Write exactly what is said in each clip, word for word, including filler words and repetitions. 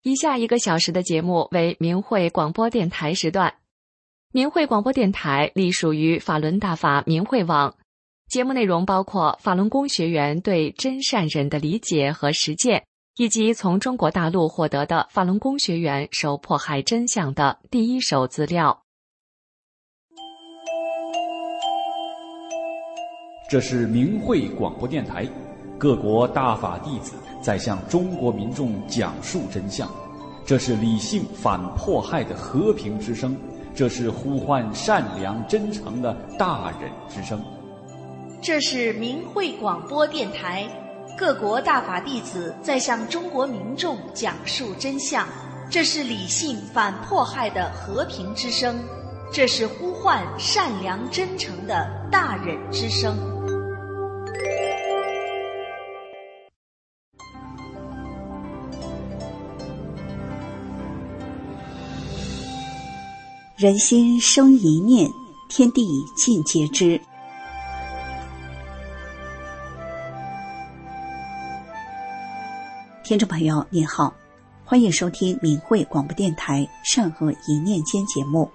以下一个小时的节目为明慧广播电台时段。明慧广播电台隶属于法轮大法明慧网，节目内容包括法轮功学员对真善忍的理解和实践，以及从中国大陆获得的法轮功学员受迫害真相的第一手资料。 这是明慧广播电台，各国大法弟子在向中国民众讲述真相，这是理性反迫害的和平之声，这是呼唤善良真诚的大忍之声。 这是明慧广播电台，各国大法弟子在向中国民众讲述真相，这是理性反迫害的和平之声，这是呼唤善良真诚的大忍之声。 人心生一念，天地尽皆知。听众朋友您好，欢迎收听明慧广播电台善恶一念间节目。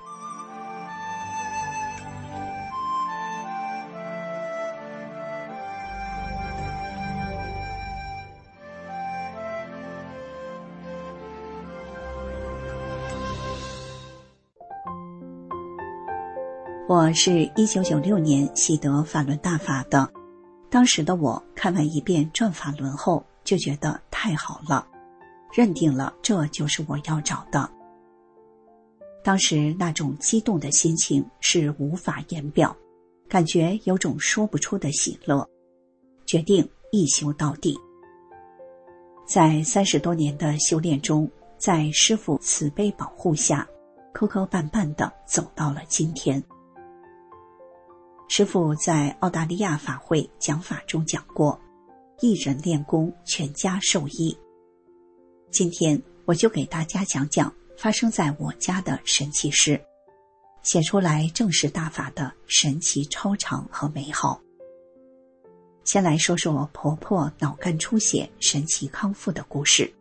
我是一九九六年习得法轮大法的，当时的我看完一遍转法轮后就觉得太好了，认定了这就是我要找的。当时那种激动的心情是无法言表，感觉有种说不出的喜乐，决定一修到底。在三十多年的修炼中，在师父慈悲保护下，磕磕绊绊地走到了今天。师父在澳大利亚法会讲法中讲过，一人练功，全家受益。今天我就给大家讲讲发生在我家的神奇事，写出来正是大法的神奇超常和美好。先来说说婆婆脑干出血神奇康复的故事。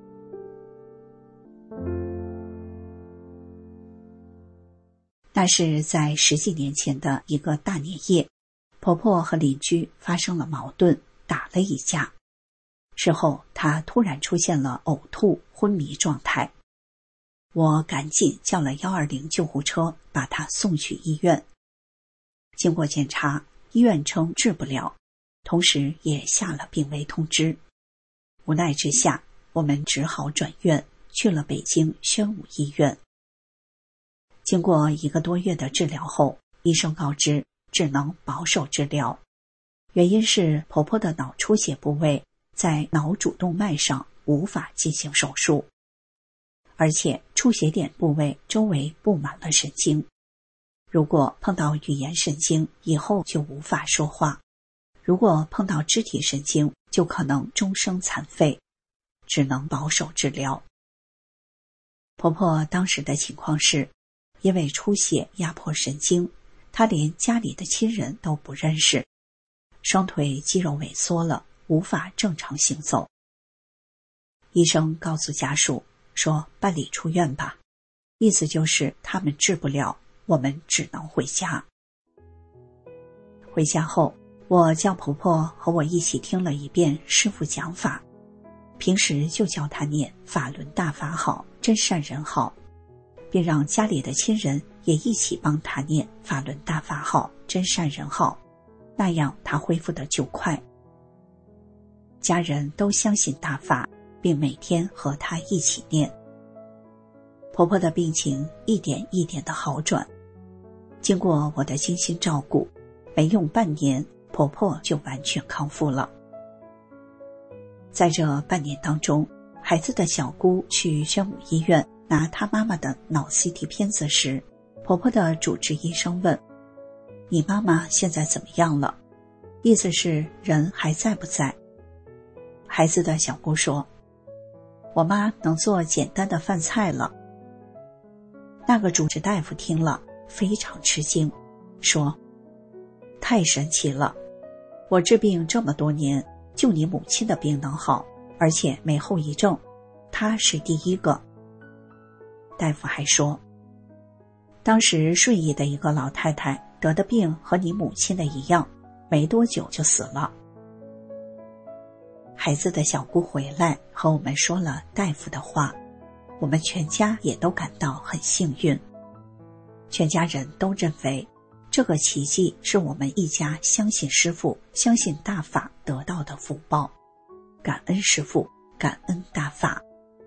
那是在十几年前的一个大年夜，婆婆和邻居发生了矛盾，打了一架。事后她突然出现了呕吐、昏迷状态，我赶紧叫了一二零救护车把她送去医院。经过检查，医院称治不了，同时也下了病危通知。无奈之下，我们只好转院去了北京宣武医院。经过一个多月的治疗后，医生告知只能保守治疗，原因是婆婆的脑出血部位在脑主动脉上，无法进行手术，而且出血点部位周围布满了神经，如果碰到语言神经，以后就无法说话，如果碰到肢体神经，就可能终生残废，只能保守治疗。婆婆当时的情况是，因为出血压迫神经，她连家里的亲人都不认识，双腿肌肉萎缩了，无法正常行走。医生告诉家属说办理出院吧，意思就是他们治不了，我们只能回家。回家后，我叫婆婆和我一起听了一遍师父讲法，平时就教她念法轮大法好，真善人好，并让家里的亲人也一起帮她念法轮大法好，真善人好，那样她恢复得就快。家人都相信大法，并每天和她一起念。婆婆的病情一点一点的好转，经过我的精心照顾，没用半年，婆婆就完全康复了。在这半年当中，孩子的小姑去宣武医院拿她妈妈的脑 C T 片子时，婆婆的主治医生问：你妈妈现在怎么样了？意思是人还在不在？孩子的小姑说：我妈能做简单的饭菜了。那个主治大夫听了非常吃惊，说：太神奇了，我治病这么多年，就你母亲的病能好，而且没后遗症， 他是第一个。大夫还说，当时顺义的一个老太太得的病和你母亲的一样，没多久就死了。孩子的小姑回来和我们说了大夫的话，我们全家也都感到很幸运。全家人都认为这个奇迹是我们一家相信师父、相信大法得到的福报。感恩师父，感恩大法。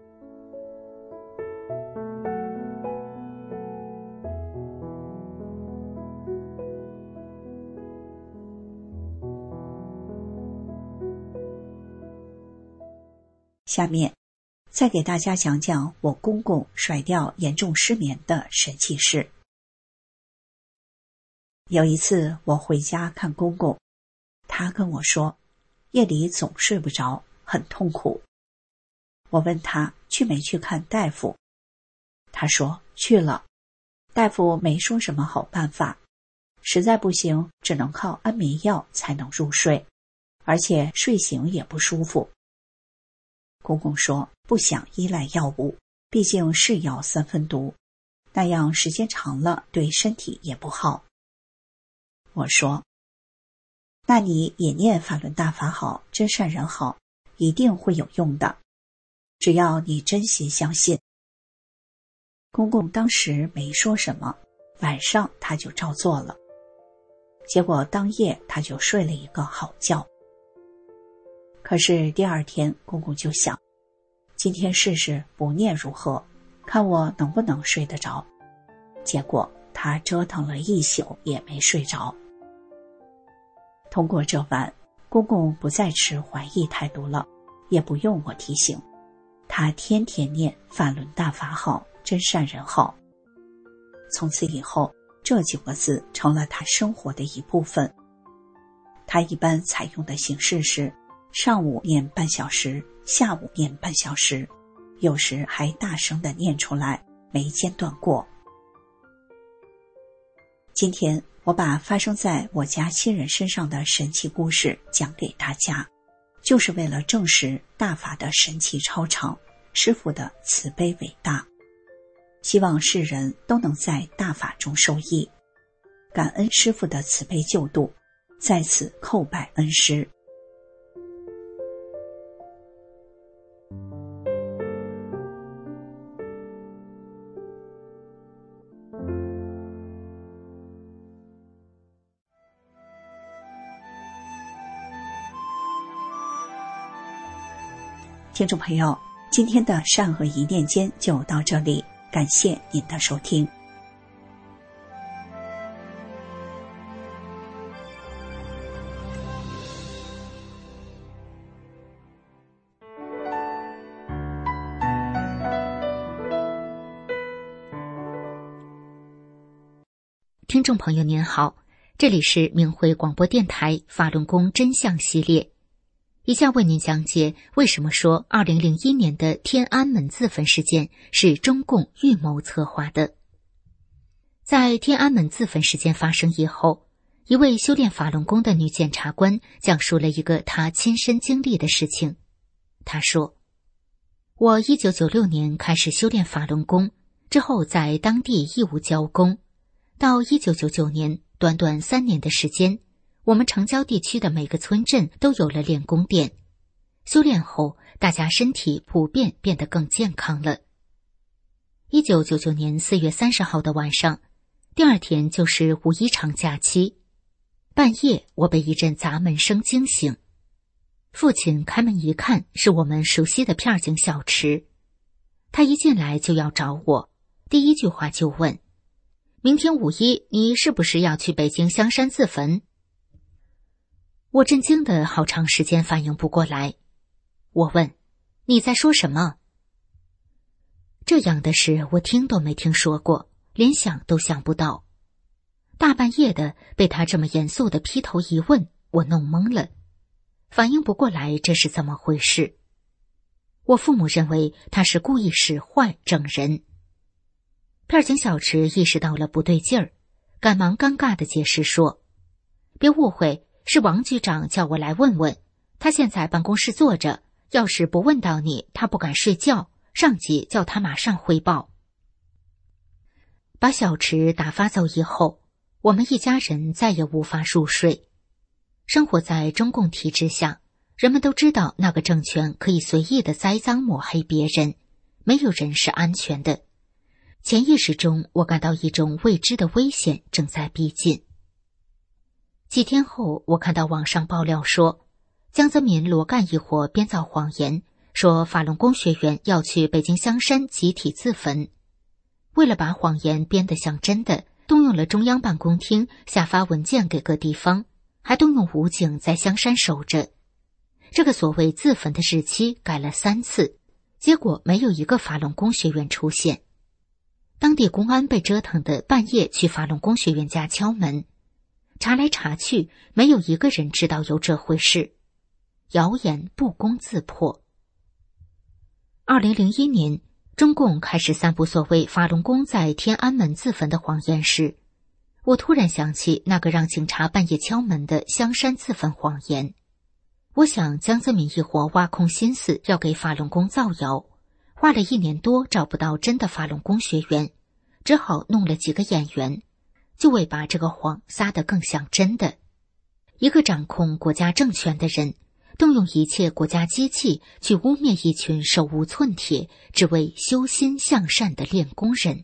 下面再给大家讲讲我公公甩掉严重失眠的神奇事。有一次我回家看公公，他跟我说夜里总睡不着，很痛苦。我问他去没去看大夫，他说去了，大夫没说什么好办法，实在不行只能靠安眠药才能入睡，而且睡醒也不舒服。公公说不想依赖药物，毕竟是药三分毒，那样时间长了对身体也不好。我说那你也念法轮大法好，真善人好，一定会有用的，只要你真心相信。公公当时没说什么，晚上他就照做了，结果当夜他就睡了一个好觉。可是第二天公公就想，今天试试不念如何，看我能不能睡得着。结果他折腾了一宿也没睡着。通过这晚，公公不再持怀疑态度了，也不用我提醒，他天天念法轮大法好，真善人好。从此以后，这几个字成了他生活的一部分。他一般采用的形式是上午念半小时，下午念半小时，有时还大声地念出来，没间断过。今天我把发生在我家亲人身上的神奇故事讲给大家，就是为了证实大法的神奇超常，师父的慈悲伟大，希望世人都能在大法中受益，感恩师父的慈悲救度，在此叩拜恩师。听众朋友，今天的善恶一念间就到这里，感谢您的收听。 听众朋友您好，这里是明慧广播电台法轮功真相系列，以下为您讲解为什么说二零零一年的天安门自焚事件是中共预谋策划的。在天安门自焚事件发生以后，一位修炼法轮功的女检察官讲述了一个她亲身经历的事情。她说，我一九九六年开始修炼法轮功，之后在当地义务教功，到一九九九年，短短三年的时间，我们城郊地区的每个村镇都有了练功店。修炼后，大家身体普遍变得更健康了。一九九九年四月三十号的晚上，第二天就是五一长假期。半夜，我被一阵砸门声惊醒。父亲开门一看，是我们熟悉的片警小池。他一进来就要找我，第一句话就问：明天五一，你是不是要去北京香山自焚？我震惊的好长时间反应不过来。我问：你在说什么？这样的事我听都没听说过，连想都想不到。大半夜的被他这么严肃的劈头一问，我弄懵了，反应不过来这是怎么回事。我父母认为他是故意使坏整人。片警小池意识到了不对劲儿，赶忙尴尬地解释说：别误会，是王局长叫我来问问，他现在办公室坐着，要是不问到你，他不敢睡觉， 上级叫他马上汇报。把小池打发走以后，我们一家人再也无法入睡。生活在中共体制下，人们都知道那个政权可以随意的栽赃抹黑别人，没有人是安全的。潜意识中，我感到一种未知的危险正在逼近。几天后，我看到网上爆料说，江泽民、罗干一伙编造谎言，说法轮功学员要去北京香山集体自焚。为了把谎言编得像真的，动用了中央办公厅下发文件给各地方，还动用武警在香山守着。这个所谓自焚的日期改了三次，结果没有一个法轮功学员出现。当地公安被折腾的半夜去法轮功学员家敲门，查来查去，没有一个人知道有这回事。谣言不攻自破。二零零一年，中共开始散布所谓法轮功在天安门自焚的谎言时，我突然想起那个让警察半夜敲门的香山自焚谎言。我想江泽民一伙挖空心思要给法轮功造谣，花了一年多找不到真的法轮功学员，只好弄了几个演员，就为把这个谎撒得更像真的。一个掌控国家政权的人，动用一切国家机器去污蔑一群手无寸铁只为修心向善的练功人。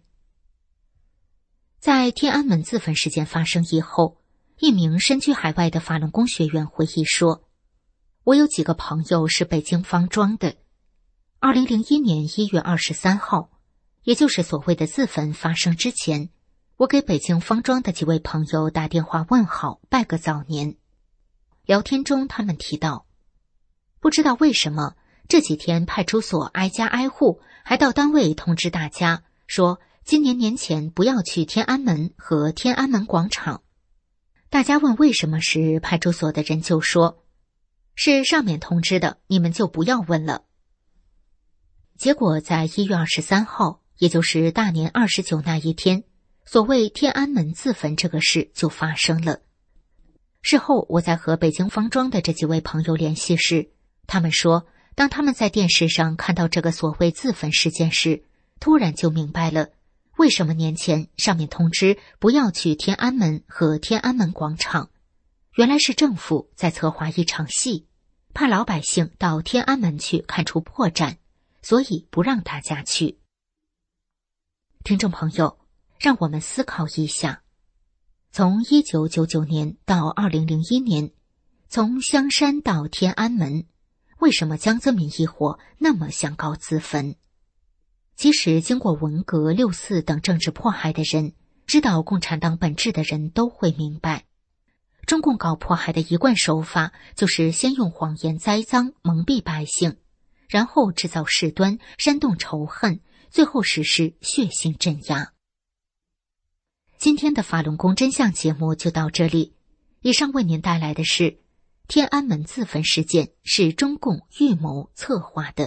在天安门自焚事件发生以后，一名身居海外的法轮功学员回忆说，我有几个朋友是北京方庄的。二零零一年一月二十三号，也就是所谓的自焚发生之前，我给北京方庄的几位朋友打电话问好，拜个早年。聊天中他们提到，不知道为什么这几天派出所挨家挨户，还到单位通知大家说今年年前不要去天安门和天安门广场。大家问为什么时，派出所的人就说，是上面通知的，你们就不要问了。结果在一月二十三号，也就是大年二十九那一天，所谓天安门自焚这个事就发生了。事后我在和北京方庄的这几位朋友联系时，他们说，当他们在电视上看到这个所谓自焚事件时，突然就明白了，为什么年前上面通知不要去天安门和天安门广场。原来是政府在策划一场戏，怕老百姓到天安门去看出破绽，所以不让大家去。听众朋友，让我们思考一下，从一九九九年到二零零一年，从香山到天安门，为什么江泽民一伙那么想搞自焚？其实经过文革、六四等政治迫害的人，知道共产党本质的人都会明白，中共搞迫害的一贯手法就是先用谎言栽赃蒙蔽百姓，然后制造事端，煽动仇恨，最后实施血腥镇压。今天的法轮功真相节目就到这里，以上为您带来的是天安门自焚事件是中共预谋策划的。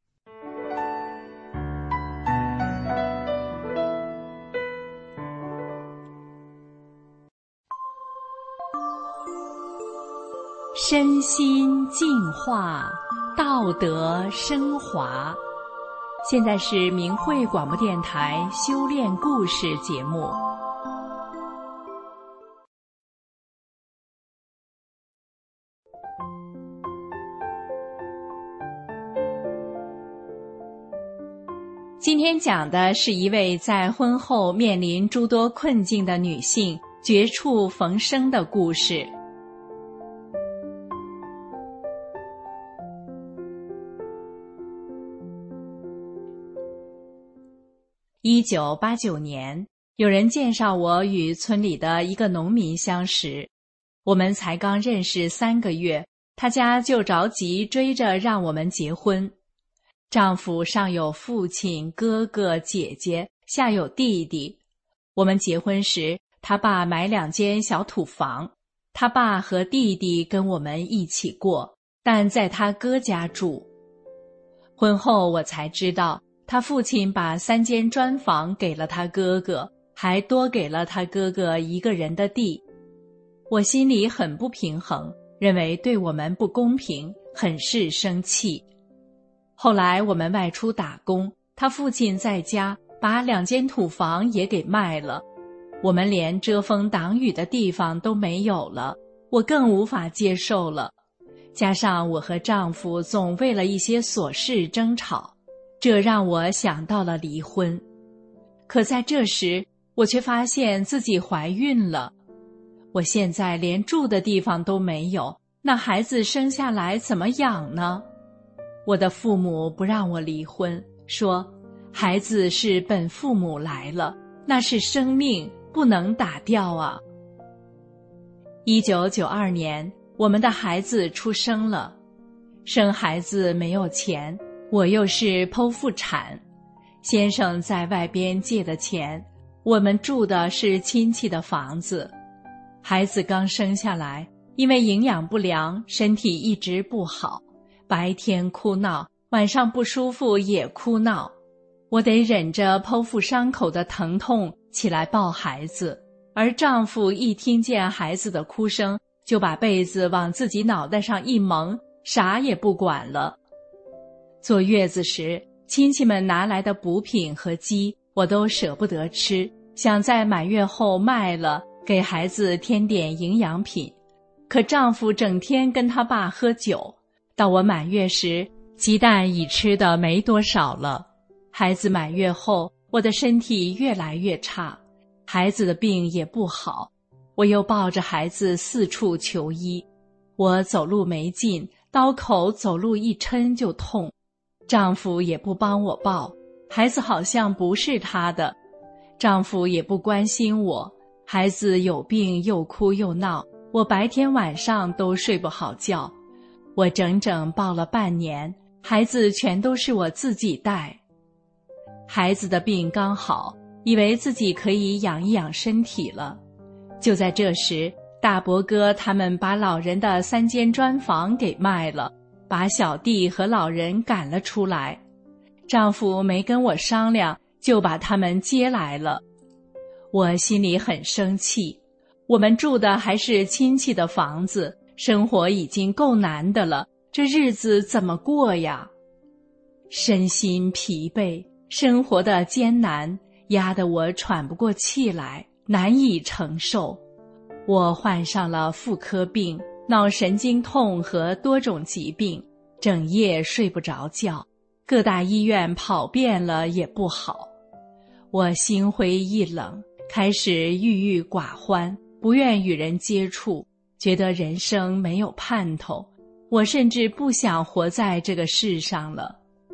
身心净化，道德升华。现在是明慧广播电台修炼故事节目。今天讲的是一位在婚后面临诸多困境的女性绝处逢生的故事。一九八九年，有人介绍我与村里的一个农民相识，我们才刚认识三个月，他家就着急追着让我们结婚。丈夫上有父亲、哥哥、姐姐，下有弟弟。我们结婚时，他爸买两间小土房，他爸和弟弟跟我们一起过，但在他哥家住。婚后我才知道，他父亲把三间砖房给了他哥哥，还多给了他哥哥一个人的地。我心里很不平衡，认为对我们不公平，很是生气。 后来我们外出打工，他父亲在家把两间土房也给卖了，我们连遮风挡雨的地方都没有了，我更无法接受了。加上我和丈夫总为了一些琐事争吵，这让我想到了离婚。可在这时，我却发现自己怀孕了。我现在连住的地方都没有，那孩子生下来怎么养呢？我的父母不让我离婚，说孩子是本父母来了，那是生命，不能打掉啊。一九九二年，我们的孩子出生了。生孩子没有钱，我又是剖腹产，先生在外边借的钱，我们住的是亲戚的房子。孩子刚生下来，因为营养不良，身体一直不好，白天哭闹，晚上不舒服也哭闹，我得忍着剖腹伤口的疼痛起来抱孩子，而丈夫一听见孩子的哭声，就把被子往自己脑袋上一蒙，啥也不管了。坐月子时，亲戚们拿来的补品和鸡我都舍不得吃，想在满月后卖了，给孩子添点营养品。可丈夫整天跟他爸喝酒，到我满月时，鸡蛋已吃的没多少了。孩子满月后，我的身体越来越差，孩子的病也不好，我又抱着孩子四处求医。我走路没劲，刀口走路一抻就痛，丈夫也不帮我抱，孩子好像不是他的，丈夫也不关心我，孩子有病又哭又闹，我白天晚上都睡不好觉。我整整抱了半年，孩子全都是我自己带。孩子的病刚好，以为自己可以养一养身体了。就在这时，大伯哥他们把老人的三间砖房给卖了，把小弟和老人赶了出来。丈夫没跟我商量，就把他们接来了。我心里很生气，我们住的还是亲戚的房子，生活已经够难的了，这日子怎么过呀？身心疲惫，生活的艰难压得我喘不过气来，难以承受。我患上了妇科病、脑神经痛和多种疾病，整夜睡不着觉，各大医院跑遍了也不好。我心灰意冷，开始郁郁寡欢，不愿与人接触，觉得人生没有盼头，我甚至不想活在这个世上了。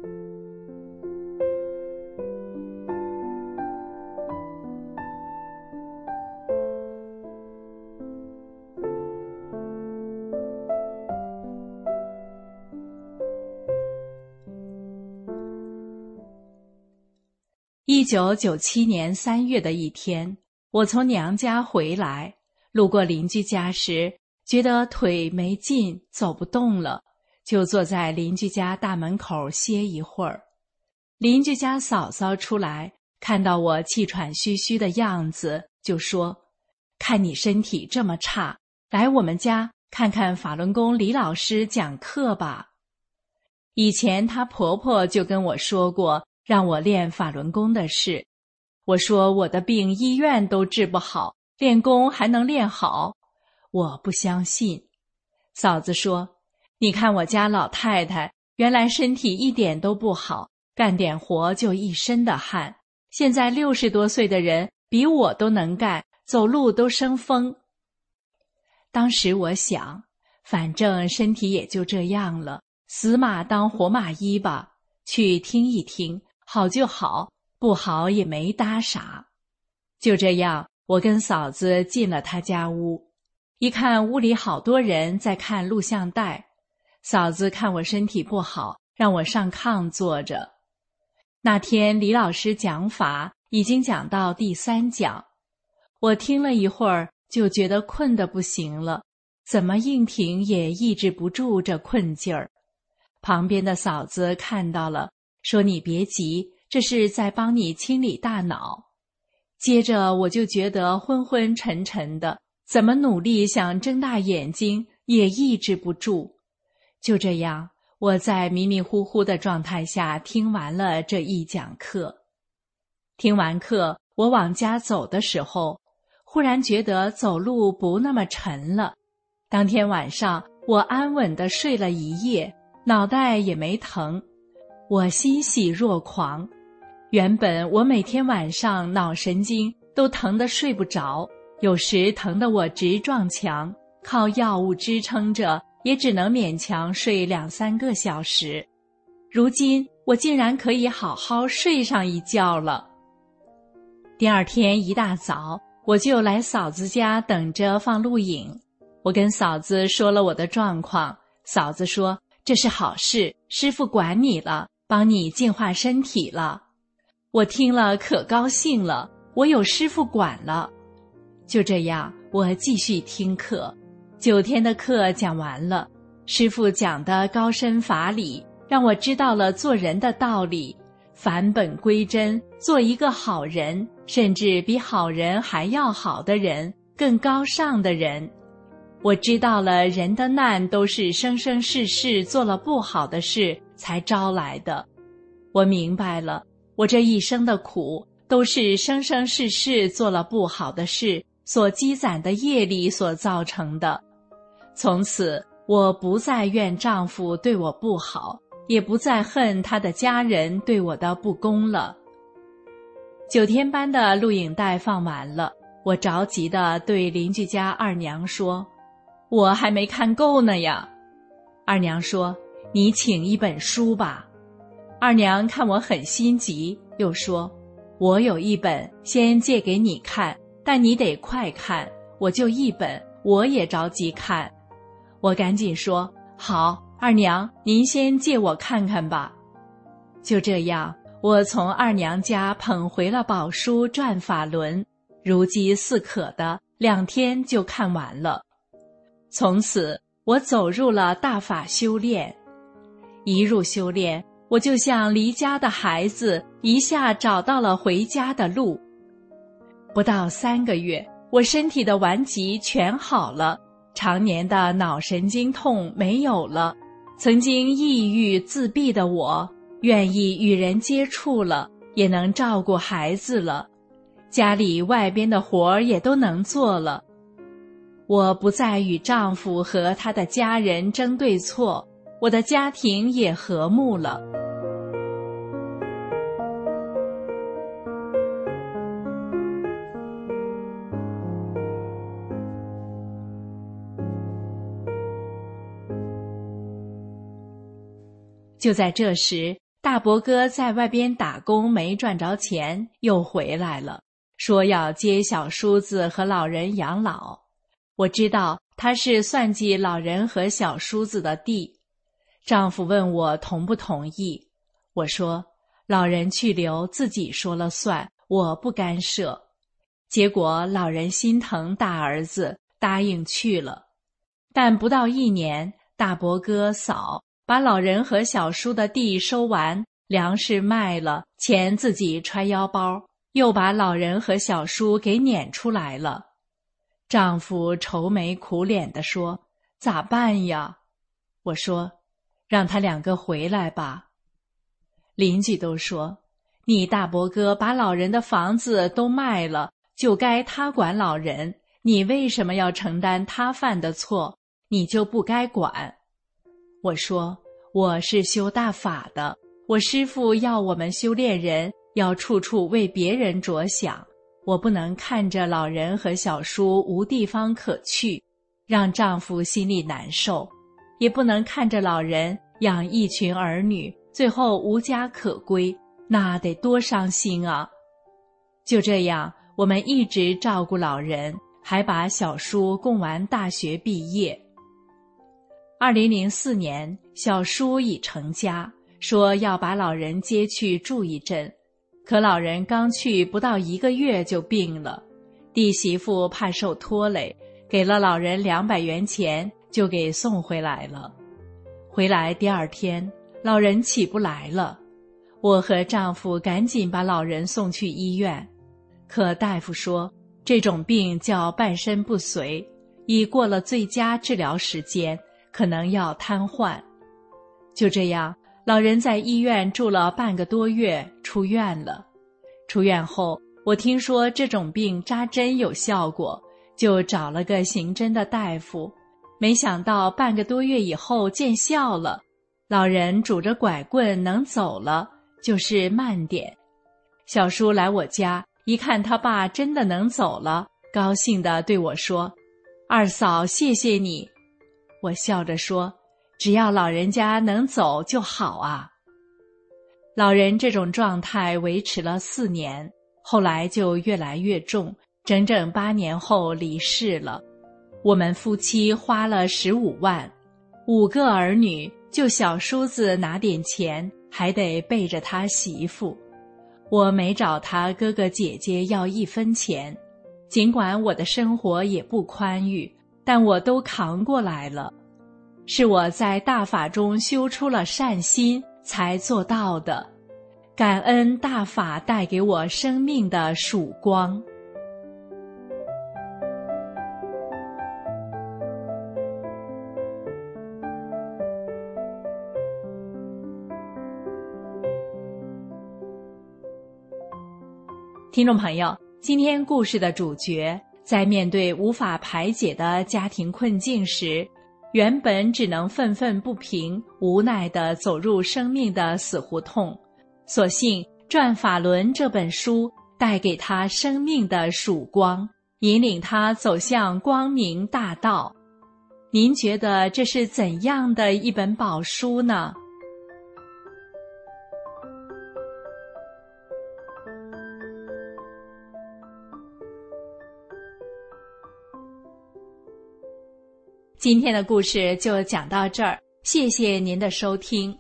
一九九七年三月的一天，我从娘家回来，路过邻居家时，觉得腿没劲，走不动了，就坐在邻居家大门口歇一会儿。邻居家嫂嫂出来，看到我气喘吁吁的样子，就说：“看你身体这么差，来我们家看看法轮功李老师讲课吧。”以前她婆婆就跟我说过让我练法轮功的事，我说我的病医院都治不好，练功还能练好？我不相信。嫂子说：“你看我家老太太，原来身体一点都不好，干点活就一身的汗，现在六十多岁的人比我都能干，走路都生风。”当时我想，反正身体也就这样了，死马当活马医吧，去听一听，好就好，不好也没搭啥。就这样，我跟嫂子进了她家屋，一看屋里好多人在看录像带。嫂子看我身体不好，让我上炕坐着。那天李老师讲法已经讲到第三讲，我听了一会儿就觉得困得不行了，怎么硬挺也抑制不住这困劲儿。旁边的嫂子看到了，说：“你别急，这是在帮你清理大脑。”接着我就觉得昏昏沉沉的，怎么努力想睁大眼睛也抑制不住。就这样， 我在迷迷糊糊的状态下听完了这一讲课。听完课，我往家走的时候，忽然觉得走路不那么沉了。当天晚上，我安稳地睡了一夜，脑袋也没疼，我欣喜若狂。原本我每天晚上脑神经都疼得睡不着，有时疼得我直撞墙，靠药物支撑着，也只能勉强睡两三个小时。如今我竟然可以好好睡上一觉了。第二天一大早，我就来嫂子家等着放录影。我跟嫂子说了我的状况，嫂子说这是好事，师父管你了，帮你净化身体了。我听了可高兴了，我有师父管了。就这样，我继续听课。九天的课讲完了，师父讲的高深法理，让我知道了做人的道理，返本归真，做一个好人，甚至比好人还要好的人，更高尚的人。我知道了人的难都是生生世世做了不好的事才招来的。我明白了，我这一生的苦都是生生世世做了不好的事所积攒的业力所造成的。从此我不再怨丈夫对我不好，也不再恨他的家人对我的不公了。九天班的录影带放完了，我着急地对邻居家二娘说，我还没看够呢呀。二娘说，你请一本书吧。二娘看我很心急，又说，我有一本先借给你看，但你得快看，我就一本，我也着急看。我赶紧说，好，二娘，您先借我看看吧。就这样，我从二娘家捧回了宝书《转法轮》，如饥似渴的两天就看完了。从此我走入了大法修炼。一入修炼，我就像离家的孩子，一下找到了回家的路。不到三个月，我身体的顽疾全好了，常年的脑神经痛没有了，曾经抑郁自闭的我，愿意与人接触了，也能照顾孩子了，家里外边的活儿也都能做了。我不再与丈夫和他的家人争对错，我的家庭也和睦了。就在这时，大伯哥在外边打工没赚着钱，又回来了，说要接小叔子和老人养老。我知道他是算计老人和小叔子的地。丈夫问我同不同意，我说老人去留自己说了算，我不干涉。结果老人心疼大儿子，答应去了。但不到一年，大伯哥嫂把老人和小叔的地收完，粮食卖了，钱自己揣腰包，又把老人和小叔给撵出来了。丈夫愁眉苦脸地说，咋办呀？我说，让他两个回来吧。邻居都说，你大伯哥把老人的房子都卖了，就该他管老人，你为什么要承担他犯的错？你就不该管。我说，我是修大法的，我师父要我们修炼人要处处为别人着想，我不能看着老人和小叔无地方可去，让丈夫心里难受，也不能看着老人养一群儿女，最后无家可归，那得多伤心啊！就这样，我们一直照顾老人，还把小叔供完大学毕业。二零零四年，小叔已成家，说要把老人接去住一阵。可老人刚去不到一个月就病了，弟媳妇怕受拖累，给了老人两百元钱，就给送回来了。回来第二天，老人起不来了，我和丈夫赶紧把老人送去医院。可大夫说，这种病叫半身不遂，已过了最佳治疗时间，可能要瘫痪。 就这样，老人在医院住了半个多月，出院了。出院后，我听说这种病扎针有效果，就找了个行针的大夫。没想到半个多月以后见效了，老人拄着拐棍能走了，就是慢点。小叔来我家，一看他爸真的能走了，高兴地对我说：“二嫂，谢谢你。”我笑着说：“只要老人家能走就好啊。”老人这种状态维持了四年，后来就越来越重，整整八年后离世了。我们夫妻花了十五万，五个儿女，就小叔子拿点钱，还得背着他媳妇。我没找他哥哥姐姐要一分钱，尽管我的生活也不宽裕，但我都扛过来了。是我在大法中修出了善心，才做到的。感恩大法带给我生命的曙光。听众朋友，今天故事的主角在面对无法排解的家庭困境时，原本只能愤愤不平，无奈地走入生命的死胡同。所幸《转法轮》这本书带给他生命的曙光，引领他走向光明大道。您觉得这是怎样的一本宝书呢？今天的故事就讲到这儿，谢谢您的收听。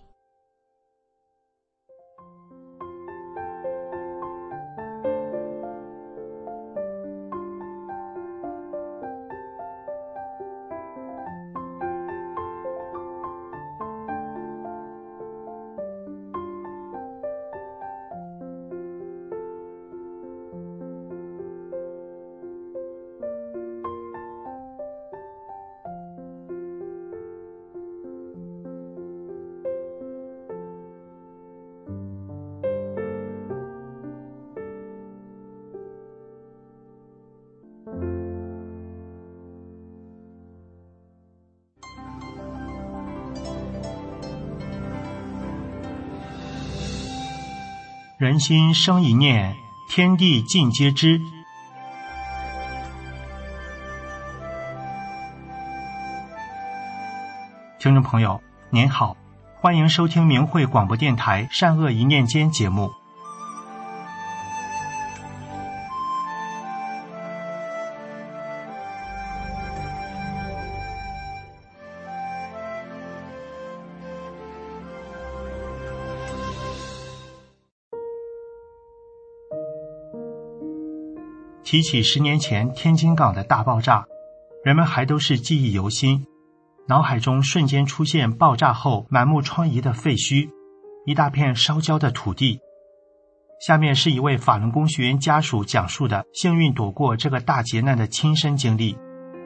人心生一念，天地尽皆知。听众朋友您好，欢迎收听明慧广播电台善恶一念间节目。提起十年前天津港的大爆炸，人们还都是记忆犹新，脑海中瞬间出现爆炸后满目疮痍的废墟，一大片烧焦的土地。下面是一位法轮功学员家属讲述的幸运躲过这个大劫难的亲身经历。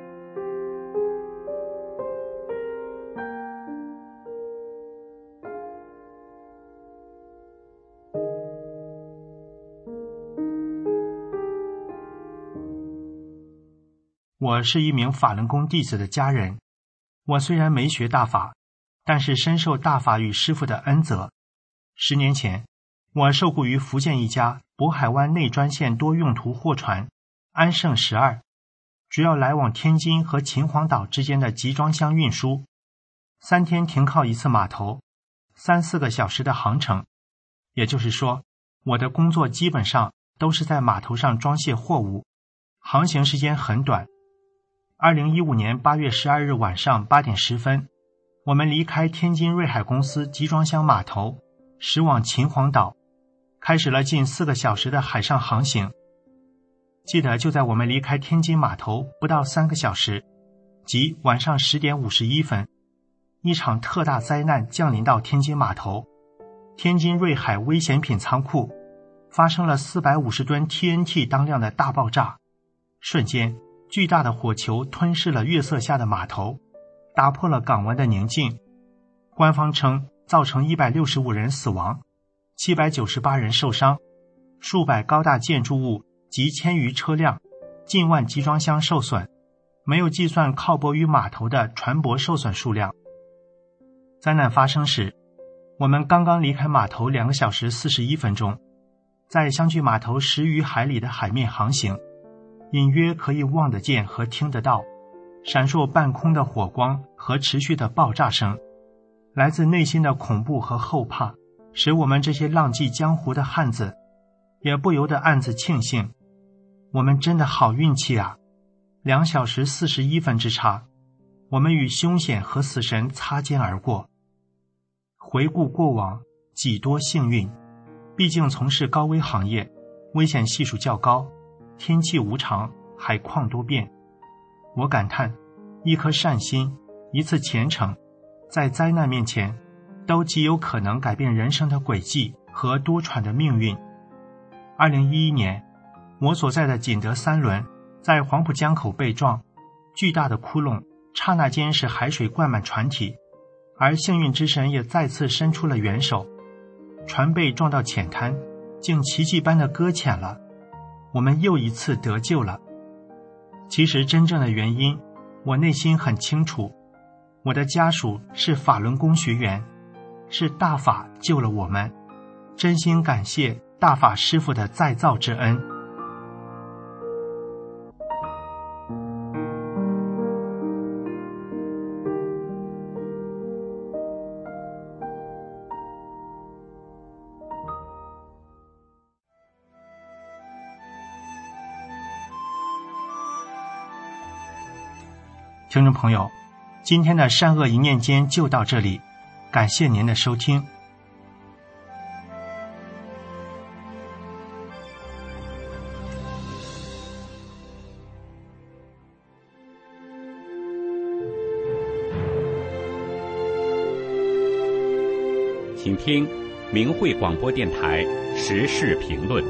我是一名法轮功弟子的家人，我虽然没学大法，但是深受大法与师父的恩泽。十年前，我受雇于福建一家渤海湾内专线多用途货船安盛十二，主要来往天津和秦皇岛之间的集装箱运输，三天停靠一次码头，三四个小时的航程。也就是说，我的工作基本上都是在码头上装卸货物，航行时间很短。二零一五年八月十二日晚上八点十分，我们离开天津瑞海公司集装箱码头，驶往秦皇岛，开始了近四个小时的海上航行。记得就在我们离开天津码头不到三个小时，即晚上十点五十一分，一场特大灾难降临到天津码头。天津瑞海危险品仓库发生了四百五十吨 T N T 当量的大爆炸，瞬间巨大的火球吞噬了月色下的码头，打破了港湾的宁静。官方称造成一百六十五人死亡，七百九十八人受伤，数百高大建筑物及千余车辆，近万集装箱受损，没有计算靠泊于码头的船舶受损数量。灾难发生时，我们刚刚离开码头两个小时四十一分钟，在相距码头十余海里的海面航行，隐约可以望得见和听得到闪烁半空的火光和持续的爆炸声。来自内心的恐怖和后怕，使我们这些浪迹江湖的汉子也不由得暗自庆幸，我们真的好运气啊！两小时四十一分之差，我们与凶险和死神擦肩而过。回顾过往，几多幸运！毕竟从事高危行业，危险系数较高，天气无常，海况多变。我感叹，一颗善心，一次虔诚，在灾难面前，都极有可能改变人生的轨迹和多舛的命运。二零一一年，我所在的锦德三轮在黄浦江口被撞，巨大的窟窿刹那间使海水灌满船体，而幸运之神也再次伸出了援手，船被撞到浅滩，竟奇迹般的搁浅了，我们又一次得救了。其实真正的原因，我内心很清楚，我的家属是法轮功学员，是大法救了我们，真心感谢大法师父的再造之恩。听众朋友，今天的善恶一念间就到这里，感谢您的收听。 请听明慧广播电台时事评论。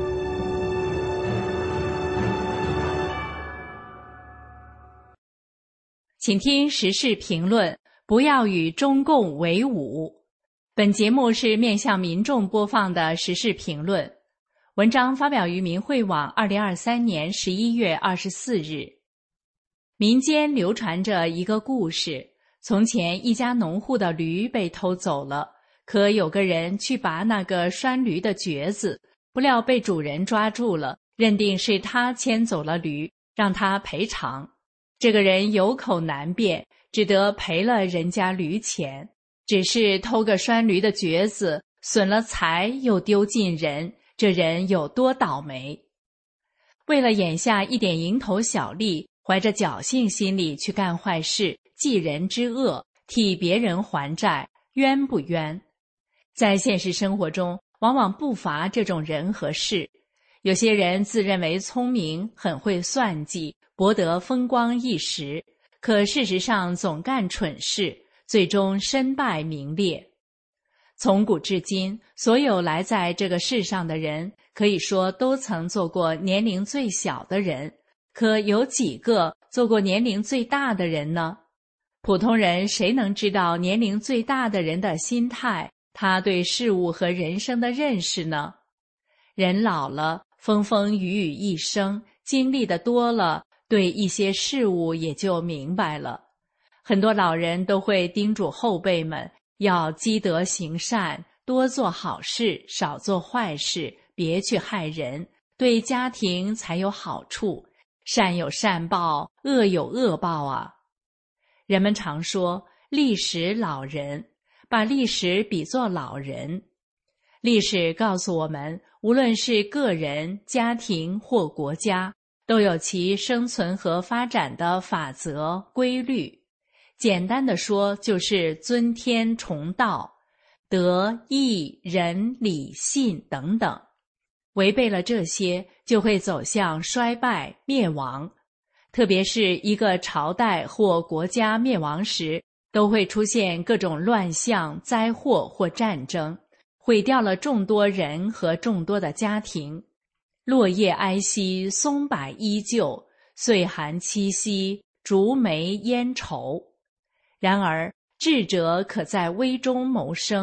请听时事评论，不要与中共为伍。本节目是面向民众播放的时事评论，文章发表于明慧网二零二三年十一月二十四日。民间流传着一个故事，从前一家农户的驴被偷走了，可有个人去拔那个拴驴的橛子，不料被主人抓住了，认定是他牵走了驴，让他赔偿。这个人有口难辩，只得赔了人家驴钱，只是偷个拴驴的橛子，损了财又丢尽人，这人有多倒霉？为了眼下一点蝇头小利，怀着侥幸心理去干坏事，济人之恶，替别人还债，冤不冤？在现实生活中，往往不乏这种人和事。有些人自认为聪明，很会算计，博得风光一时，可事实上总干蠢事，最终身败名裂。从古至今，所有来在这个世上的人，可以说都曾做过年龄最小的人，可有几个做过年龄最大的人呢？普通人谁能知道年龄最大的人的心态，他对事物和人生的认识呢？人老了，风风雨雨一生，经历的多了，对一些事物也就明白了。很多老人都会叮嘱后辈们要积德行善，多做好事，少做坏事，别去害人，对家庭才有好处。善有善报，恶有恶报啊！人们常说历史老人，把历史比作老人。历史告诉我们，无论是个人、家庭或国家，都有其生存和发展的法则、规律。简单的说，就是尊天崇道、德、义、仁、礼、信等等。违背了这些，就会走向衰败、灭亡。特别是一个朝代或国家灭亡时，都会出现各种乱象、灾祸或战争，毁掉了众多人和众多的家庭。落叶哀惜，松柏依旧，岁寒凄惜，竹梅烟愁。然而智者可在危中谋生，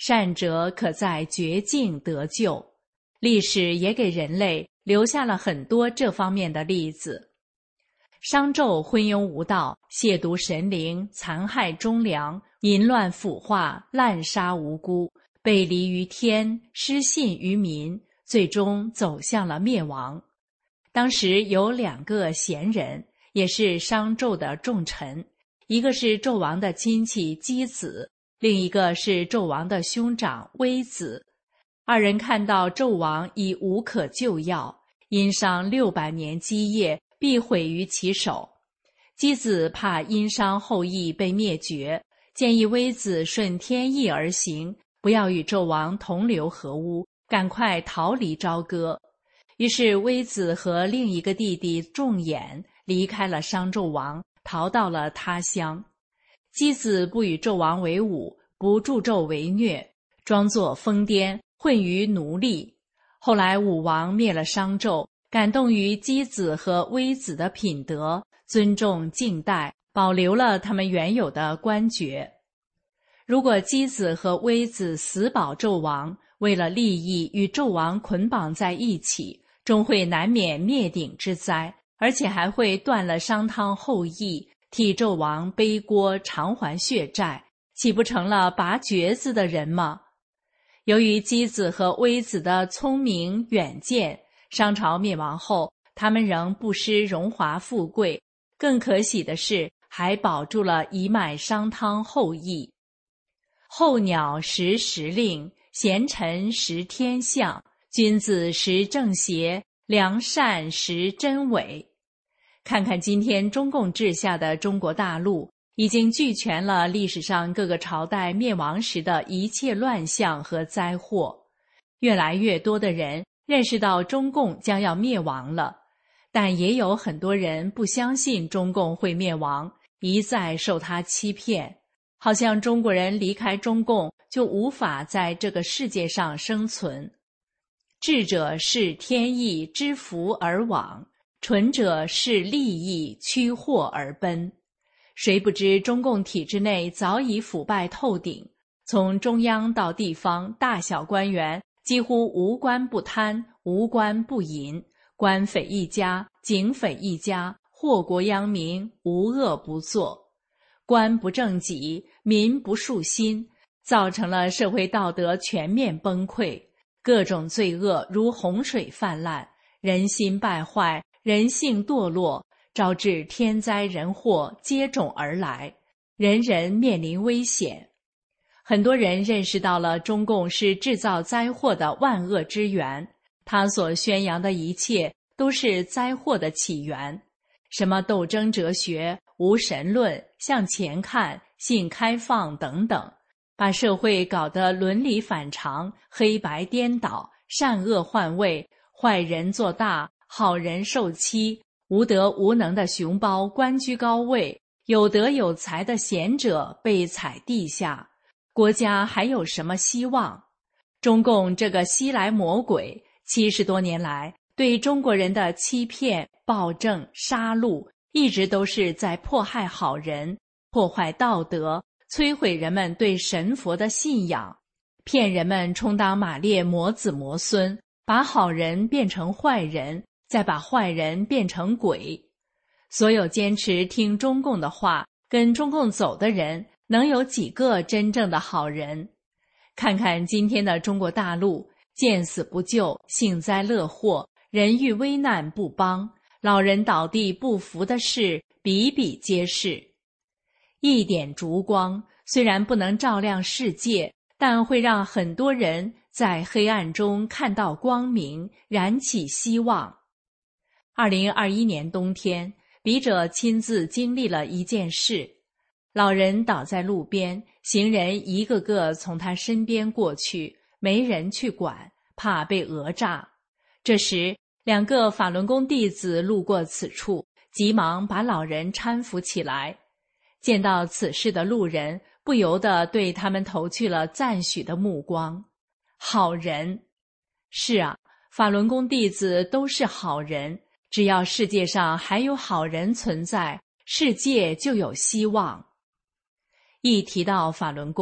善者可在绝境得救。历史也给人类留下了很多这方面的例子。商纣昏庸无道，亵渎神灵，残害忠良，淫乱腐化，滥杀无辜，背离于天，失信于民，最终走向了灭亡。当时有两个贤人，也是商纣的重臣，一个是纣王的亲戚箕子，另一个是纣王的兄长微子。二人看到纣王已无可救药，殷商六百年基业必毁于其手。箕子怕殷商后裔被灭绝，建议微子顺天意而行，不要与纣王同流合污，赶快逃离朝歌。于是微子和另一个弟弟仲衍离开了商纣王，逃到了他乡。箕子不与纣王为伍，不助纣为虐，装作疯癫，混于奴隶。后来武王灭了商纣，感动于箕子和微子的品德，尊重敬戴，保留了他们原有的官爵。如果箕子和微子死保纣王，为了利益与纣王捆绑在一起，终会难免灭顶之灾，而且还会断了商汤后裔，替纣王背锅偿还血债，岂不成了拔橛子的人吗？由于箕子和微子的聪明远见，商朝灭亡后，他们仍不失荣华富贵，更可喜的是，还保住了一脉商汤后裔。候鸟识时令，贤臣识天象，君子识正邪，良善识真伪。看看今天中共治下的中国大陆，已经俱全了历史上各个朝代灭亡时的一切乱象和灾祸。越来越多的人认识到中共将要灭亡了，但也有很多人不相信中共会灭亡，一再受他欺骗，好像中国人离开中共就无法在这个世界上生存。智者视天意知福而往，蠢者视利益趋祸而奔。谁不知中共体制内早已腐败透顶，从中央到地方，大小官员几乎无官不贪，无官不淫，官匪一家，警匪一家，祸国殃民，无恶不作。官不正己，民不树心，造成了社会道德全面崩溃，各种罪恶如洪水泛滥，人心败坏，人性堕落，招致天灾人祸接踵而来，人人面临危险。很多人认识到了中共是制造灾祸的万恶之源，他所宣扬的一切都是灾祸的起源，什么斗争哲学、无神论、向前看、性开放等等，把社会搞得伦理反常，黑白颠倒，善恶换位，坏人做大，好人受欺，无德无能的熊包官居高位，有德有才的贤者被踩地下，国家还有什么希望？中共这个西来魔鬼，七十多年来对中国人的欺骗、暴政、杀戮，一直都是在迫害好人，破坏道德，摧毁人们对神佛的信仰，骗人们充当马列魔子魔孙，把好人变成坏人，再把坏人变成鬼。所有坚持听中共的话，跟中共走的人，能有几个真正的好人？看看今天的中国大陆，见死不救，幸灾乐祸，人遇危难不帮，老人倒地不扶的事比比皆是。一点烛光虽然不能照亮世界，但会让很多人在黑暗中看到光明，燃起希望。二零二一年冬天，笔者亲自经历了一件事。老人倒在路边，行人一个个从他身边过去，没人去管，怕被讹诈。这时，两个法轮功弟子路过此处，急忙把老人搀扶起来。见到此事的路人不由得对他们投去了赞许的目光。好人！是啊，法轮功弟子都是好人，只要世界上还有好人存在，世界就有希望。一提到法轮功，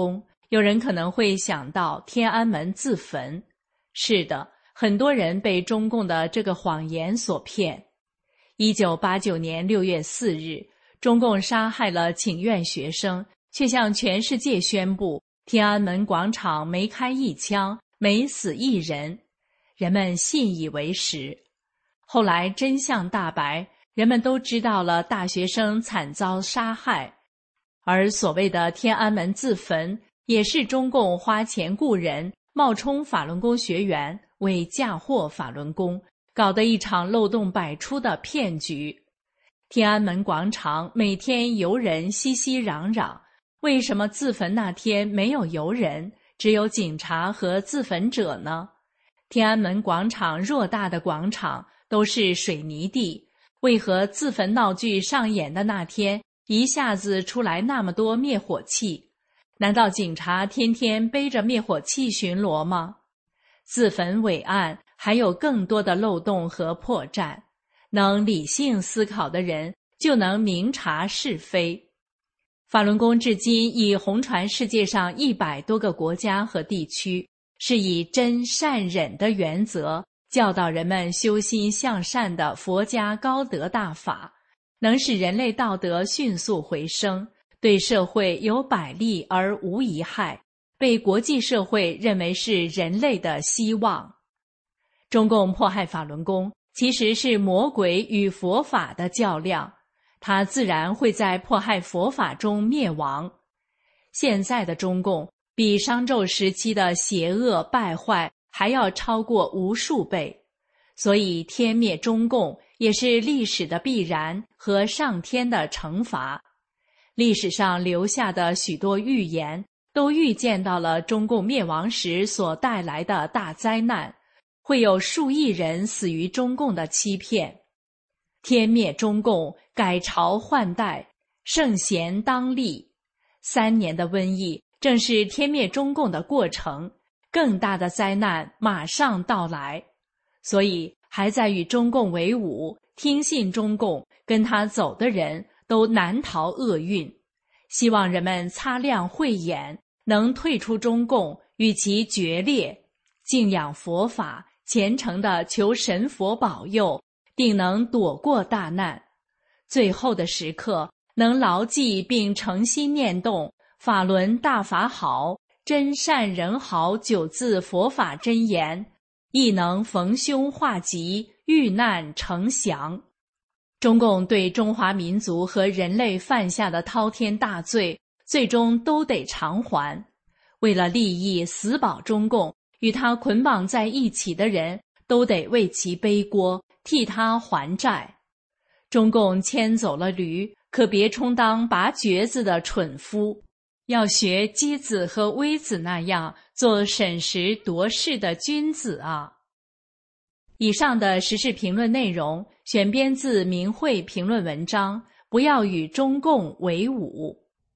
有人可能会想到天安门自焚。是的，很多人被中共的这个谎言所骗。一九八九年六月四日，中共杀害了请愿学生，却向全世界宣布天安门广场没开一枪，没死一人，人们信以为实。后来真相大白，人们都知道了大学生惨遭杀害，而所谓的天安门自焚，也是中共花钱雇人冒充法轮功学员，为嫁祸法轮功，搞得一场漏洞百出的骗局。天安门广场每天游人熙熙攘攘，为什么自焚那天没有游人，只有警察和自焚者呢？天安门广场偌大的广场都是水泥地，为何自焚闹剧上演的那天一下子出来那么多灭火器？难道警察天天背着灭火器巡逻吗？自焚伟案还有更多的漏洞和破绽，能理性思考的人就能明察是非。法轮功至今已红传世界上一百多个国家和地区，是以真善忍的原则教导人们修心向善的佛家高德大法，能使人类道德迅速回升，对社会有百利而无一害，被国际社会认为是人类的希望。中共迫害法轮功，其实是魔鬼与佛法的较量，它自然会在迫害佛法中灭亡。现在的中共比商纣时期的邪恶败坏还要超过无数倍，所以天灭中共也是历史的必然和上天的惩罚。历史上留下的许多预言都预见到了中共灭亡时所带来的大灾难，会有数亿人死于中共的欺骗。天灭中共，改朝换代，圣贤当立。三年的瘟疫正是天灭中共的过程，更大的灾难马上到来。所以还在与中共为伍，听信中共，跟他走的人都难逃厄运。希望人们擦亮慧眼，能退出中共，与其决裂，敬仰佛法，虔诚地求神佛保佑，定能躲过大难。最后的时刻，能牢记并诚心念动法轮大法好，真善人好九字佛法真言，亦能逢凶化吉，遇难成祥。中共对中华民族和人类犯下的滔天大罪，最终都得偿还。为了利益死保中共，与他捆绑在一起的人都得为其背锅，替他还债。中共牵走了驴，可别充当拔橛子的蠢夫，要学箕子和微子那样做审时度势的君子啊！以上的时事评论内容选编自明慧评论文章，不要与中共为伍。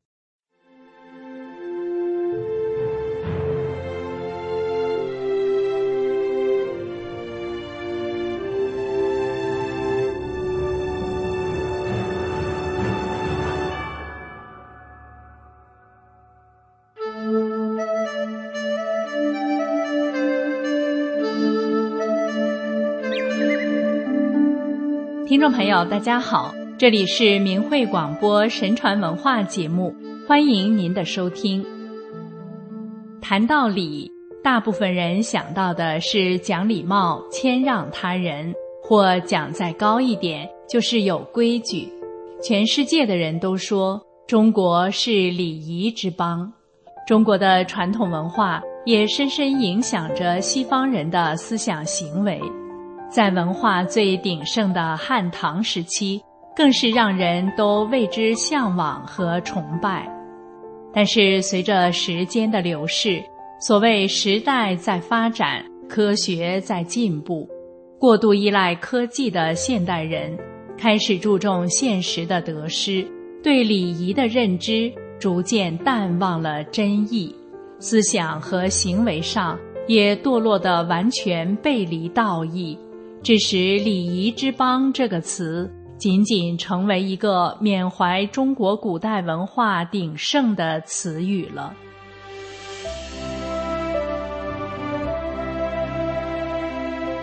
听众朋友大家好，这里是明慧广播神传文化节目，欢迎您的收听。谈到礼，大部分人想到的是讲礼貌，谦让他人，或讲再高一点就是有规矩。全世界的人都说中国是礼仪之邦，中国的传统文化也深深影响着西方人的思想行为。在文化最鼎盛的汉唐时期，更是让人都为之向往和崇拜。但是随着时间的流逝，所谓时代在发展，科学在进步，过度依赖科技的现代人开始注重现实的得失，对礼仪的认知逐渐淡忘了真意，思想和行为上也堕落得完全背离道义，致使礼仪之邦这个词仅仅成为一个缅怀中国古代文化鼎盛的词语了。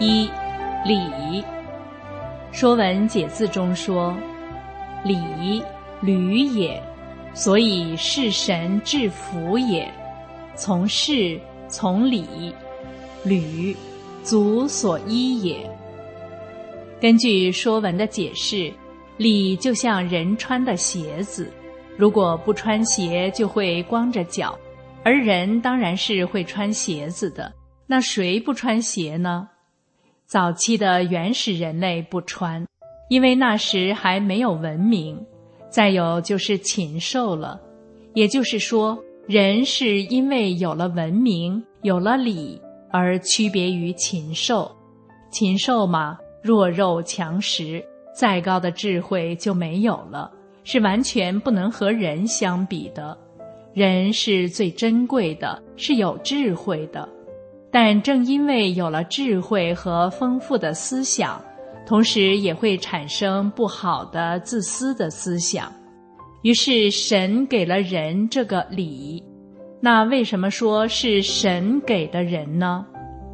一、礼。说文解字中说：礼，履也，所以事神至福也。从事，从礼，履，足所依也。根据说文的解释，礼就像人穿的鞋子，如果不穿鞋就会光着脚，而人当然是会穿鞋子的，那谁不穿鞋呢？早期的原始人类不穿，因为那时还没有文明，再有就是禽兽了。也就是说，人是因为有了文明，有了礼，而区别于禽兽。禽兽嘛，弱肉强食，再高的智慧就没有了，是完全不能和人相比的。人是最珍贵的，是有智慧的。但正因为有了智慧和丰富的思想，同时也会产生不好的自私的思想。于是神给了人这个礼。那为什么说是神给的人呢？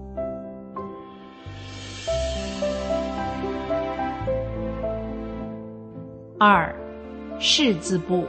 二，士字部。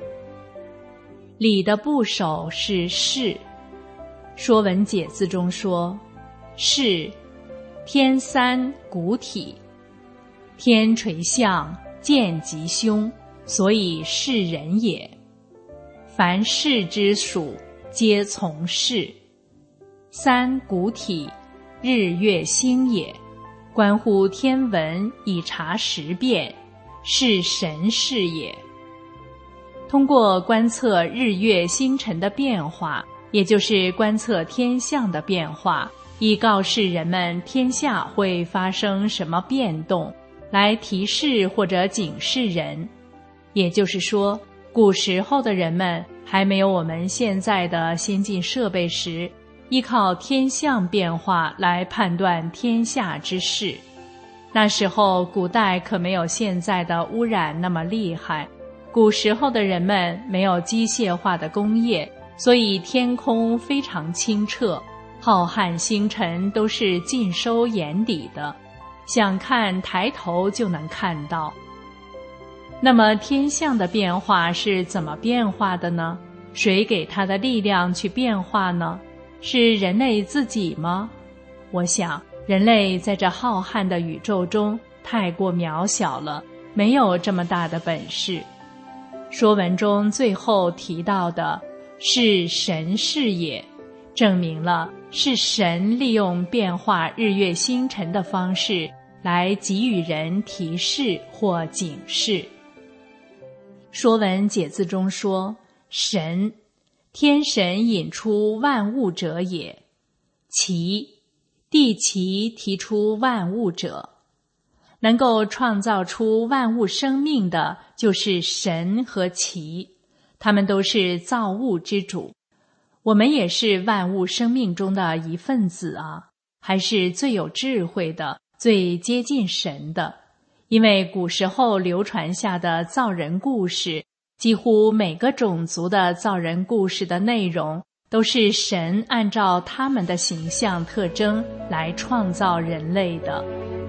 礼的部首是士。说文解字中说：士，天三古体，天垂象，见吉凶，所以是人也。凡士之属，皆从士。三古体，日月星也，关乎天文，以察时变，是神事也。通过观测日月星辰的变化，也就是观测天象的变化，以告示人们天下会发生什么变动，来提示或者警示人。也就是说，古时候的人们还没有我们现在的先进设备时，依靠天象变化来判断天下之事。那时候古代可没有现在的污染那么厉害，古时候的人们没有机械化的工业，所以天空非常清澈，浩瀚星辰都是尽收眼底的，想看抬头就能看到。那么天象的变化是怎么变化的呢？谁给它的力量去变化呢？是人类自己吗？我想人类在这浩瀚的宇宙中太过渺小了，没有这么大的本事。说文中最后提到的是神事也，证明了是神利用变化日月星辰的方式来给予人提示或警示。说文解字中说：神，天神引出万物者也。其，地其提出万物者。能够创造出万物生命的就是神和其，他们都是造物之主。我们也是万物生命中的一份子啊，还是最有智慧的，最接近神的。因为古时候流传下的造人故事，几乎每个种族的造人故事的内容都是神按照他们的形象特征来创造人类的。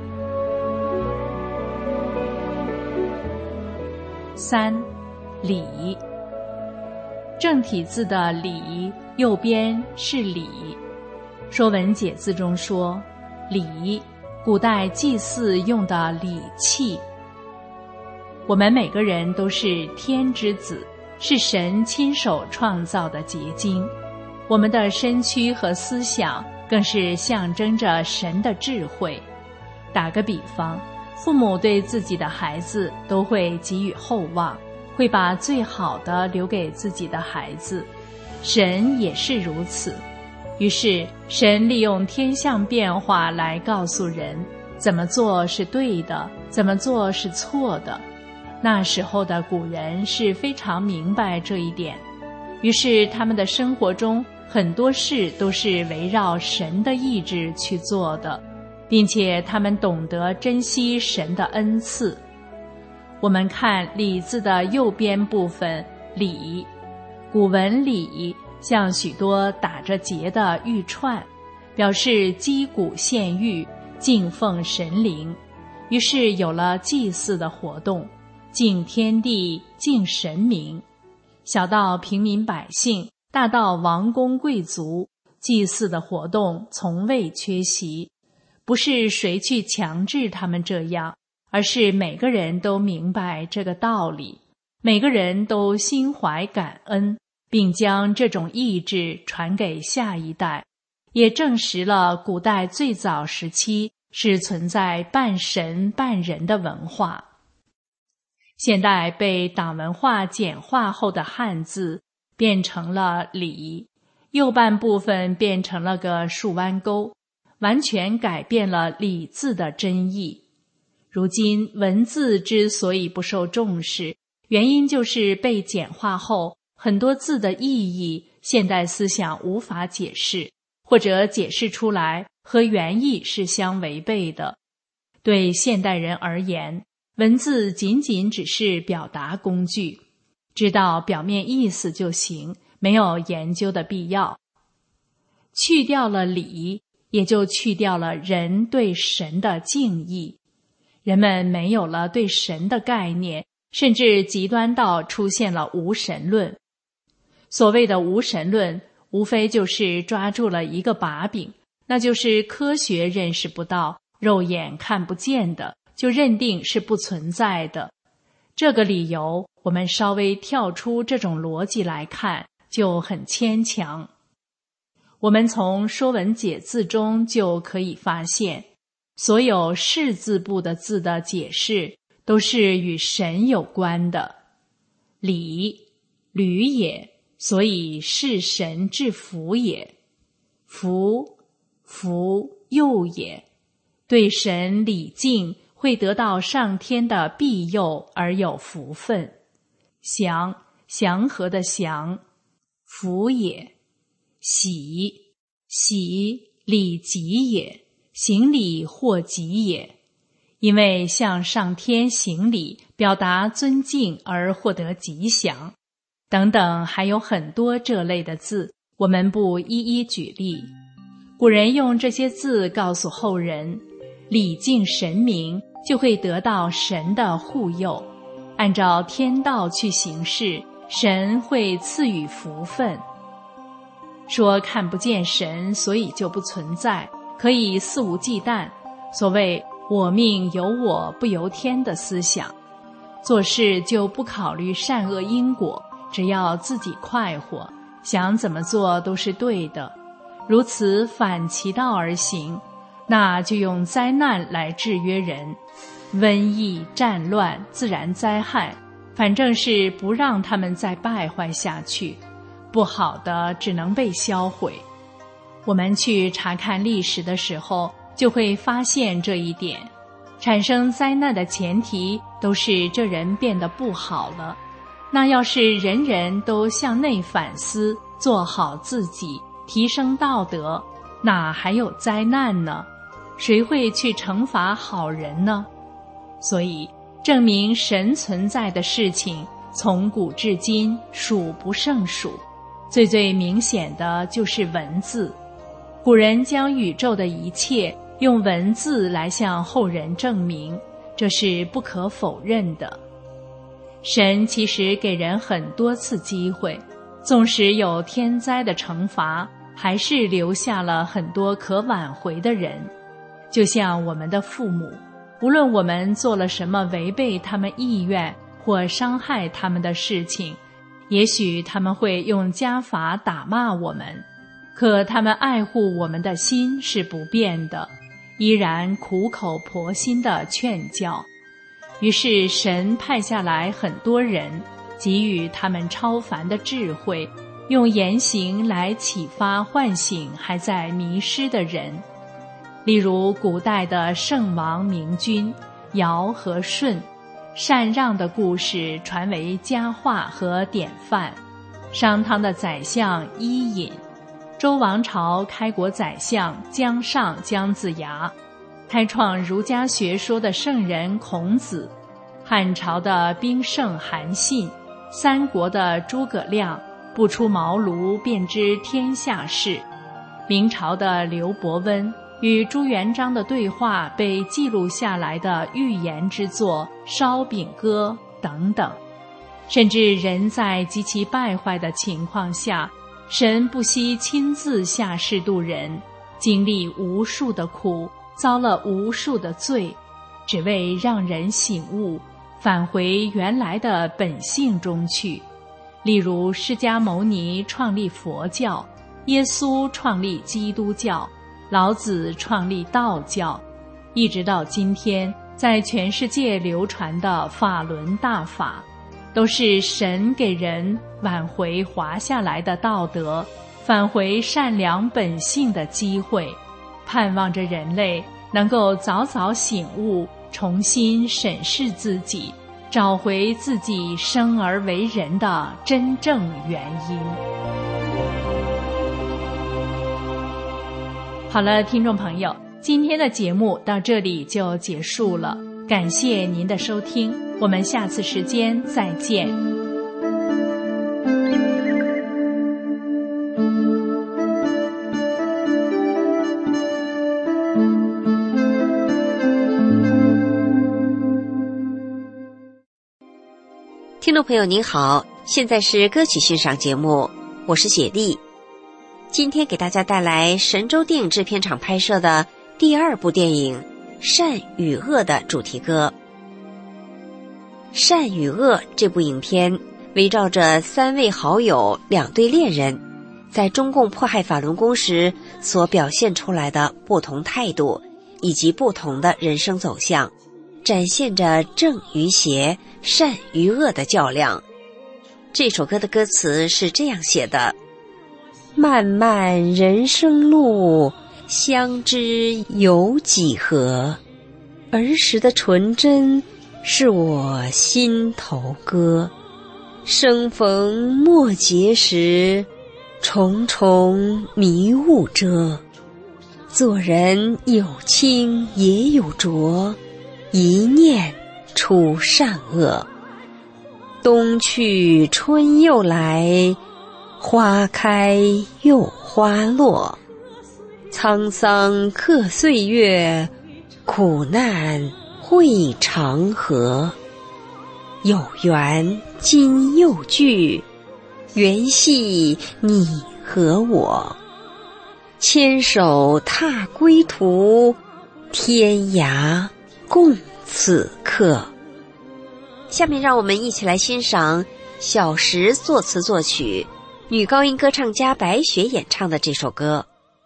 三，礼。正体字的礼，右边是礼。说文解字中说：礼，古代祭祀用的礼器。我们每个人都是天之子，是神亲手创造的结晶。我们的身躯和思想更是象征着神的智慧。打个比方，父母对自己的孩子都会给予厚望，会把最好的留给自己的孩子。神也是如此。于是神利用天象变化来告诉人怎么做是对的，怎么做是错的。那时候的古人是非常明白这一点，于是他们的生活中很多事都是围绕神的意志去做的，并且他们懂得珍惜神的恩赐。我们看礼字的右边部分礼，古文礼像许多打着结的玉串，表示击鼓献玉， 敬奉神灵，于是有了祭祀的活动，敬天地，敬神明。小到平民百姓，大到王公贵族，祭祀的活动从未缺席。不是谁去强制他们这样，而是每个人都明白这个道理，每个人都心怀感恩，并将这种意志传给下一代，也证实了古代最早时期是存在半神半人的文化。现代被党文化简化后的汉字变成了礼，右半部分变成了个竖弯钩，完全改变了礼字的真意。如今文字之所以不受重视，原因就是被简化后，很多字的意义现代思想无法解释，或者解释出来和原意是相违背的。对现代人而言，文字仅仅只是表达工具，知道表面意思就行，没有研究的必要。去掉了礼，也就去掉了人对神的敬意，人们没有了对神的概念，甚至极端到出现了无神论。所谓的无神论，无非就是抓住了一个把柄，那就是科学认识不到，肉眼看不见的，就认定是不存在的。这个理由，我们稍微跳出这种逻辑来看，就很牵强。我们从《说文解字》中就可以发现，所有士字部的字的解释都是与神有关的。礼，履也，所以是神之福也。福，福佑也，对神礼敬，会得到上天的庇佑而有福分。祥，祥和的祥，福也。喜，喜礼吉也，行礼获吉也。因为向上天行礼，表达尊敬而获得吉祥。等等，还有很多这类的字，我们不一一举例。古人用这些字告诉后人，礼敬神明就会得到神的护佑，按照天道去行事，神会赐予福分。说看不见神，所以就不存在，可以肆无忌惮，所谓我命由我不由天的思想。做事就不考虑善恶因果，只要自己快活，想怎么做都是对的。如此反其道而行，那就用灾难来制约人，瘟疫、战乱、自然灾害，反正是不让他们再败坏下去，不好的只能被销毁。我们去查看历史的时候，就会发现这一点。产生灾难的前提都是这人变得不好了。那要是人人都向内反思，做好自己，提升道德，哪还有灾难呢？谁会去惩罚好人呢？所以证明神存在的事情，从古至今数不胜数。最最明显的就是文字。古人将宇宙的一切用文字来向后人证明，这是不可否认的。神其实给人很多次机会，纵使有天灾的惩罚，还是留下了很多可挽回的人。就像我们的父母，无论我们做了什么违背他们意愿或伤害他们的事情，也许他们会用家法打骂我们，可他们爱护我们的心是不变的，依然苦口婆心地劝教。于是神派下来很多人，给予他们超凡的智慧，用言行来启发唤醒还在迷失的人。例如古代的圣王明君尧和舜，禅让的故事传为佳话和典范。商汤的宰相伊尹，周王朝开国宰相姜尚姜子牙，开创儒家学说的圣人孔子，汉朝的兵圣韩信，三国的诸葛亮，不出茅庐便知天下事，明朝的刘伯温， 与朱元璋的对话被记录下来的寓言之作《烧饼歌》等等。甚至人在极其败坏的情况下，神不惜亲自下世度人，经历无数的苦，遭了无数的罪，只为让人醒悟，返回原来的本性中去。例如释迦牟尼创立佛教，耶稣创立基督教，老子创立道教，一直到今天在全世界流传的法轮大法，都是神给人挽回滑下来的道德，返回善良本性的机会，盼望着人类能够早早醒悟，重新审视自己，找回自己生而为人的真正原因。好了，听众朋友，今天的节目到这里就结束了，感谢您的收听，我们下次时间再见。 听众朋友您好，现在是歌曲欣赏节目，我是雪莉。今天给大家带来神州电影制片厂拍摄的第二部电影《善与恶》的主题歌。《善与恶》这部影片围绕着三位好友两对恋人在中共迫害法轮功时所表现出来的不同态度以及不同的人生走向，展现着正与邪、善与恶的较量。这首歌的歌词是这样写的：漫漫人生路，相知有几何？儿时的纯真是我心头歌。生逢莫结时，重重迷雾遮。做人有清也有浊，一念出善恶。冬去春又来，花开又花落。沧桑刻岁月，苦难会长河。有缘今又聚，缘系你和我。牵手踏归途，天涯共此刻。下面让我们一起来欣赏小石作词作曲，女高音歌唱家白雪演唱的这首歌。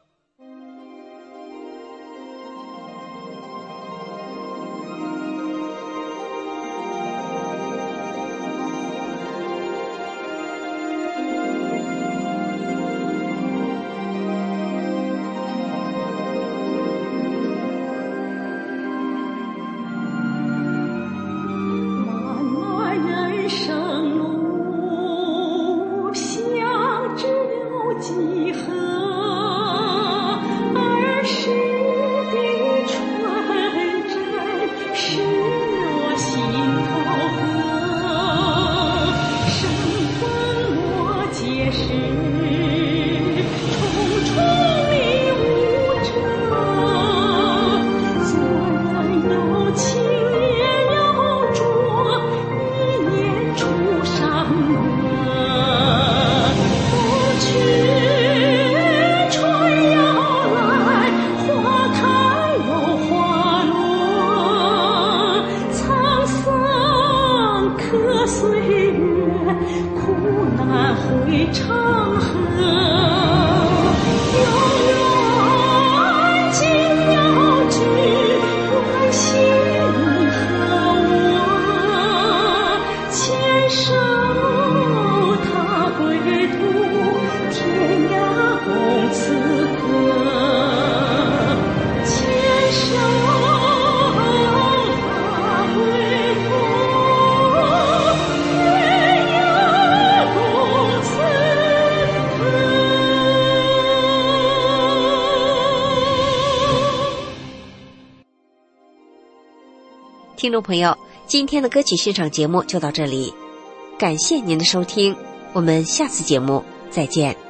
听众朋友，今天的歌曲欣赏节目就到这里，感谢您的收听，我们下次节目再见。